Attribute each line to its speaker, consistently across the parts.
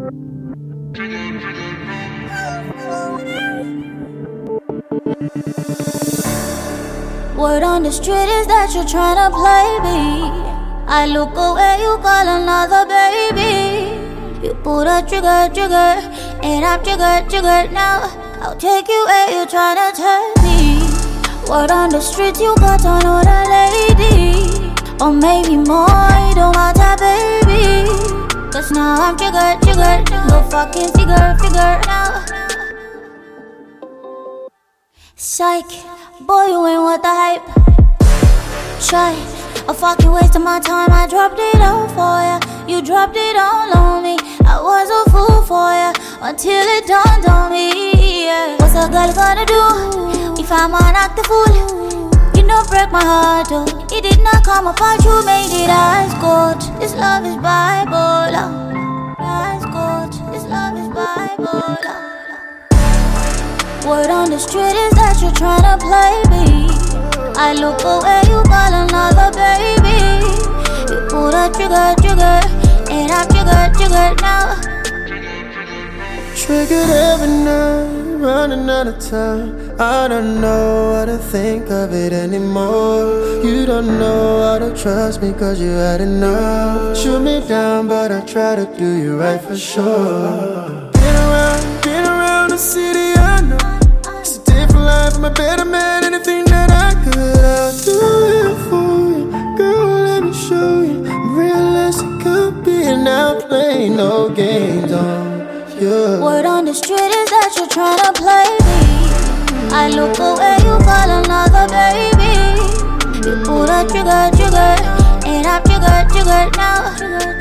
Speaker 1: Word on the street is that you're tryna play me. I look away, you call another baby. You pull the trigger, and I'm triggered now. I'll take you where you're tryna take me. Word on the street, you got another lady. Or maybe more, you don't want that baby. Cause now I'm triggered, go fucking figure now. Psych, boy, you ain't worth the hype. Try, a fucking waste of my time. I dropped it all for ya. You dropped it all on me. I was a fool for ya until it dawned on me. Yeah. What's a girl gonna do if I'm an act the fool? You know, break my heart, oh. It did not come apart, you made it ice cold. This love is bipolar. Ice cold, this love is bipolar. Word on the street is that you're tryna play me. I look away, you call another baby. You pull the trigger, and I'm triggered now.
Speaker 2: Triggered every night, running out of time. I don't know how to think of it anymore. You don't know how to trust me cause you had enough. Shoot me down but I try to do you right for sure. Been around the city, I know. It's a different life, I'm a better man. Anything that I could, I'll do it for you. Girl, let me show you I'm real as it could be. And I'll play no games on you.
Speaker 1: Word on the street is that you're tryna play me. I look away, you call another baby. You pull the trigger, and I'm triggered now.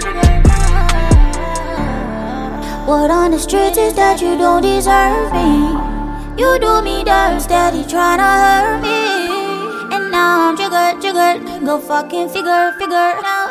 Speaker 1: Word on the streets is that you don't deserve me. You do me dirt, steady tryna hurt me. And now I'm triggered, go fucking figure now.